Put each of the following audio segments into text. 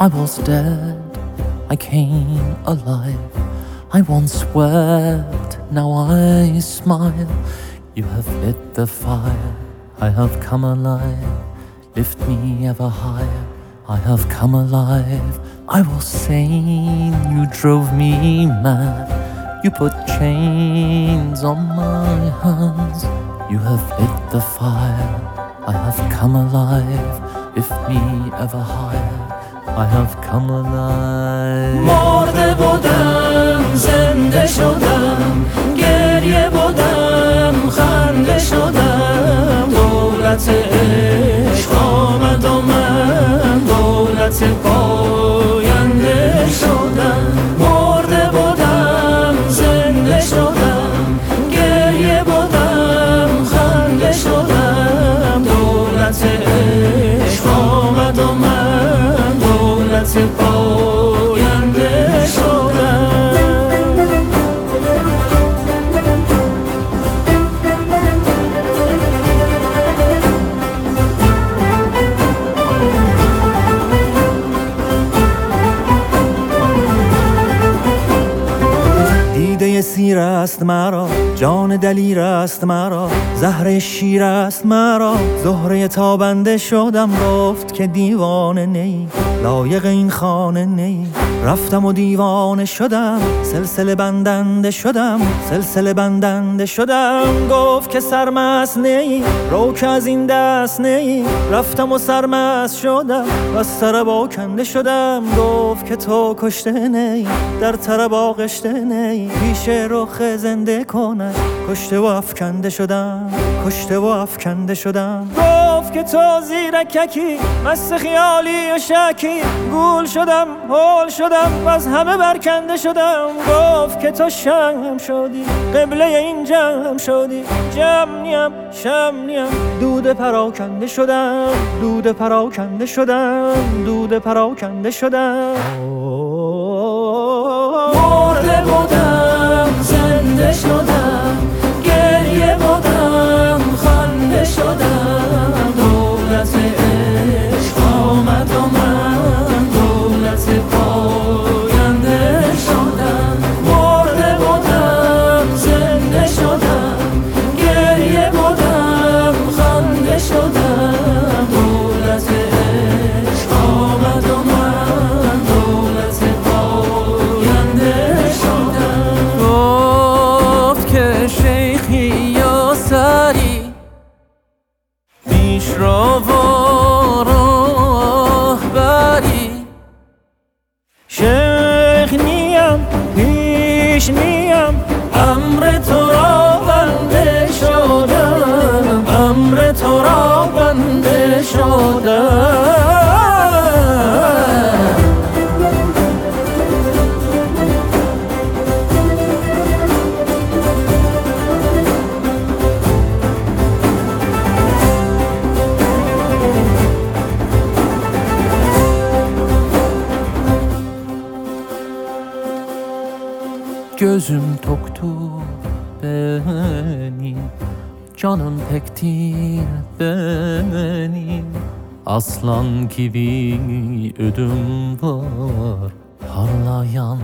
I was dead, I came alive. I once wept, now I smile. You have lit the fire, I have come alive. Lift me ever higher, I have come alive. I was sane, you drove me mad. You put chains on my hands. You have lit the fire, I have come alive. Lift me ever higher, I have come alive. مرده بودم زنده شدم، گریه بودم خنده شدم. دولت عشق آمد و من دولت پاینده شدم. مرده بودم زنده شدم، گریه بودم خنده شدم. دولت عشق آمد و من دولت پاینده شدم. دیده سیر است مرا، جان دلیر است مرا، زهره شیر است مرا. زهره تابنده شدم، گفت که دیوانه نی، لایق این خانه نی. رفتم و دیوانه شدم، سلسله بندنده شدم، سلسله بندنده شدم. گفت که سرمست نی، رو که از این دست نی. رفتم و سرمست شدم و از طرب آکنده شدم. گفت که تو کشته نی، در طرب آغشته نی. پیش رخ زنده کنه، کشته و افکنده شدم، کشته و افکنده شدم. گفت که تو زیرککی، مست خیالی و شکی. گول شدم، هول شدم و از همه برکنده شدم. گفت که تو شم شدی، قبله این جمع شدی. جمع نیم، شم نیم، دود پراکنده شدم، دود پراکنده شدم، دود پراکنده شدم. مرده بودم زنده شدم، گریه بودم خنده شدم. دولت عشق آمد و من دولت پاینده شدم. مرده بودم زنده شدم، گریه بودم خنده شدم. دولت عشق آمد و من دولت پاینده شدم. گفت که شیخی یا سری، پیش رو و راهبری. شیخ نیم، پیش نیم، امر تو را بنده شدم، امر تو را بنده شدم. Gözüm toktur benim, canım pektir benim. Aslan gibi ödüm var, parlayan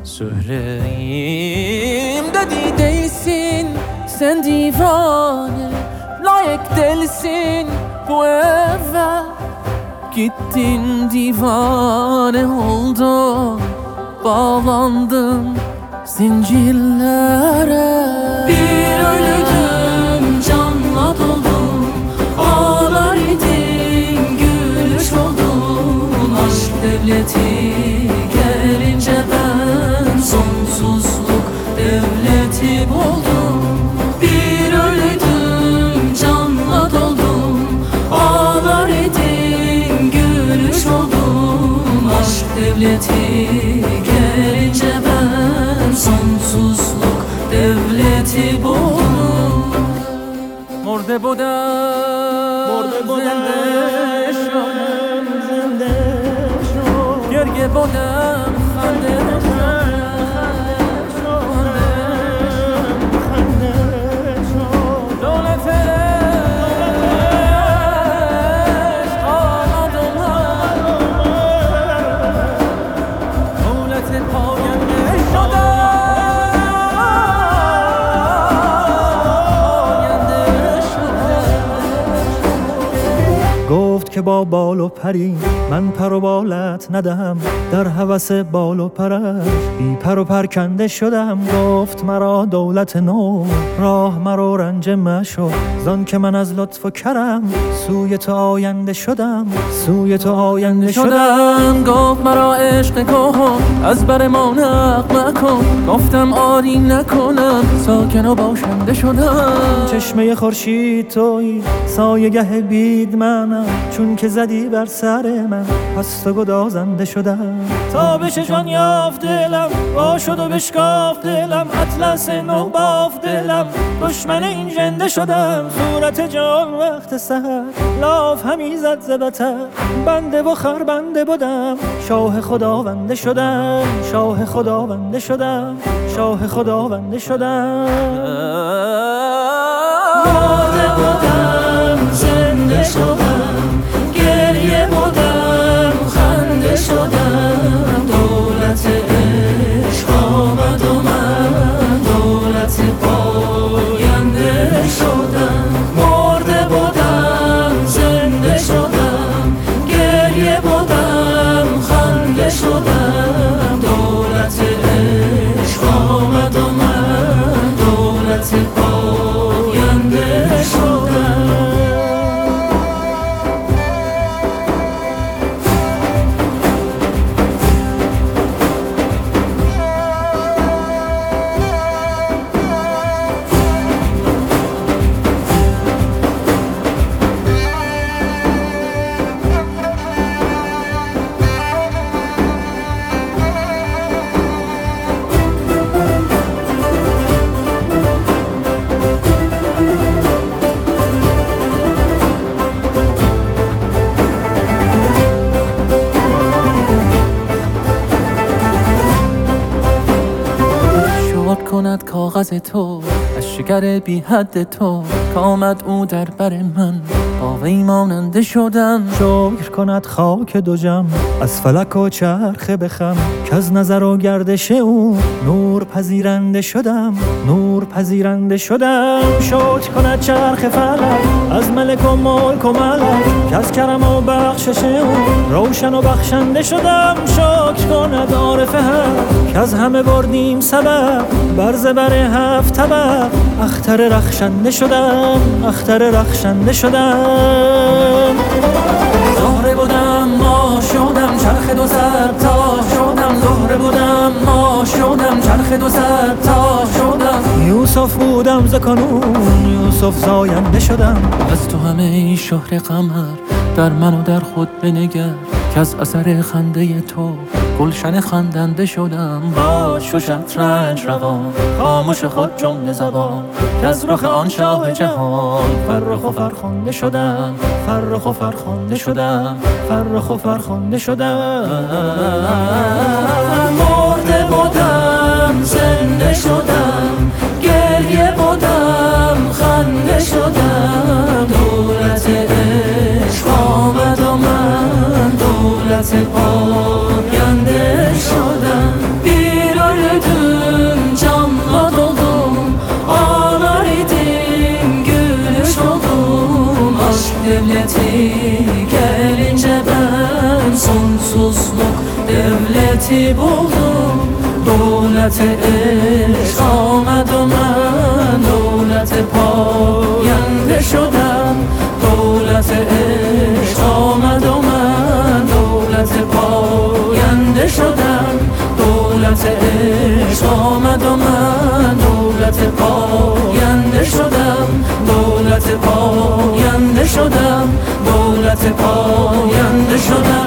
söyleyeyim. Dedi değilsin sen divane, layık değilsin bu eve. Gittin divane oldun, bağlandın zincirlere. Bir ölüdüm, canla doldum, ağlar idim, gülüş oldum. Aşk devleti gelince ben sonsuzluk devleti buldum. Bir ölüdüm, canla doldum, ağlar idim, gülüş oldum. Aşk devleti gelince ben sonsuzluk devleti buldum. مرده بودم زنده شدم، زنده شدم. گریه بودم خنده که با بال و پری من پر و بالت ندهم، در هوس بال و پرش بی پر و پرکنده شدم. گفت مرا دولت نو راه مرا رنج مشو، زان که من از لطف و کرم سوی تو آینده شدم، سوی تو آینده شدم. گفت مرا عشق کهن از بر ما نقل مکن، گفتم آری نکنم ساکن و باشنده شدم. چشمه خورشید تویی سایه گه بید منم، چون که زدی بر سر من پس تو گدازنده شدم. تابش جان یافت دلم وا شد و بشکافت دلم، اطلس نو بافت دلم دشمن این ژنده شدم. صورت جان وقت سحر لاف همی زد ز بتر، بنده و خربنده بودم شاه خداونده شدم، شاه خداونده شدم، شاه خداونده شدم. مرده بودم زنده شدم، گریه بودم خنده شدم. دولت عشق آمد و من دولت پاینده شدم. مرده بودم زنده شدم، گریه بودم خنده شدم. دولت عشق آمد و من دولت پاینده شدم. کند کاغذ تو از شکر بی حد تو، که آمد او در بر من با وی ماننده شدم. شکر کند خاک دو جم از فلک و چرخ بخم، که از نظر و گردش او نور پذیرنده شدم، نور پذیرنده شدم. شکر کند چرخ فلک از ملک و ملک و ملک، که از کرم و بخشش او روشن و بخشنده شدم. شکر کند عارف حق که از همه بردیم سبب، بر زبر هفت طبق اختر رخشنده شدم، اختر رخشنده شدم. زهره بودم ما شدم چرخ دو صد تا شدم. زهره بودم ما شدم چرخ دو صد تا شدم. یوسف بودم ز کنون یوسف زاینده شدم. از تو همه شهر قمر در من و در خود بنگر، که از اثر خنده تو گلشن خندنده شدم. باش و شطرنج روان خاموش خود جمله زبان، که از رخ آن شاه جهان فرخ و فرخنده شدم، فرخ و فرخنده شدم، فرخ و فرخنده شدم. مرده بودم زنده شدم، گریه بودم خنده شدم. دولت عشق آمد و من دولت پاینده şodam. Bir öldüm canla doldum, ağlar idim gülüş oldum. Aşk devleti gelince ben sonsuzluk devleti buldum. Dövlete eşk olmadım ben, dövlete payende şodam. Dövlete eşk olmadım ben, dövlete payende şodam. Dövlete eşk olmadım ben, dövlete payende şodam. Dövlete payende şodam, dövlete payende şodam.